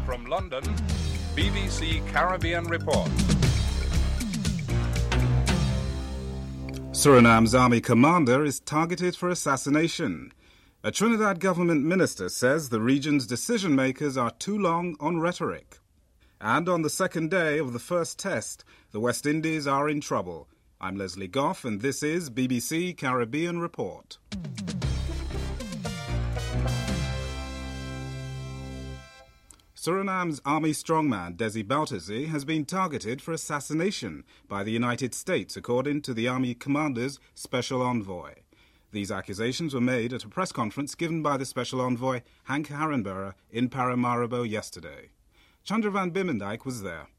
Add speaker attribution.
Speaker 1: From London, BBC Caribbean Report.
Speaker 2: Suriname's army commander is targeted for assassination. A Trinidad government minister says the region's decision-makers are too long on rhetoric. And on the second day of the first test, the West Indies are in trouble. I'm Leslie Goff, and this is BBC Caribbean Report. Suriname's army strongman Desi Bouterse has been targeted for assassination by the United States, according to the army commander's special envoy. These accusations were made at a press conference given by the special envoy Hank Harenborough in Paramaribo yesterday. Chandra van Bimmendijk was there.